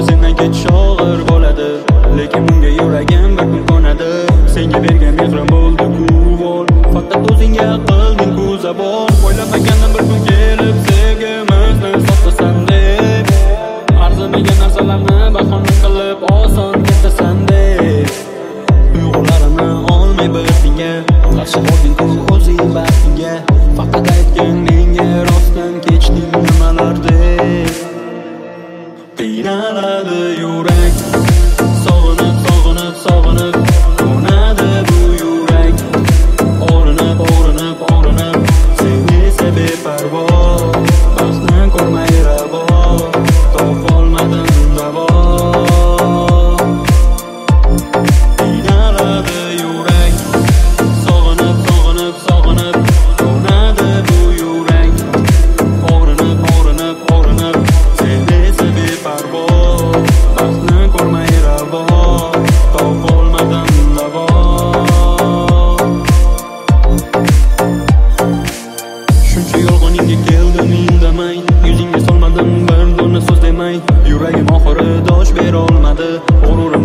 sendan ketish og'ir bo'ladi, lekin bunga yuragim bir kun ko'nadi. Senga bergan mehrim bo'ldi quvol, faqat o'zingga qilding ku zabon. O'ylamagandim bir kun kelib sevgimizni sotasan deb, arzimagan narsalarni bahona qilib oson ketasan deb. Tuyg'ularimni olmay bir senga qarshi bo'lding ku o'zing baxtingga. Faqat aytgin menga rostdan kechding nimalar deb. Qiynaladi yurak, sog'inib, sog'inib, sog'inib to'nadi bu yurak. O'rinib, o'rinib, o'rinib seni esa beparvo, baxtni ko'rmay ravo, topolmadim davo. Qiynaladi yurak, sog'inib, sog'inib, sog'inib to'nadi bu yurak. O'rinib, o'rinib, o'rinib seni esa beparvo, baxtni ko'rmay ravo, topolmadim davo. Shuncha yolg'oningga keldim indamay, yuzingga solmadim bir dona so'z demay. Yuragim oxiri dosh berolmadi, g'ururim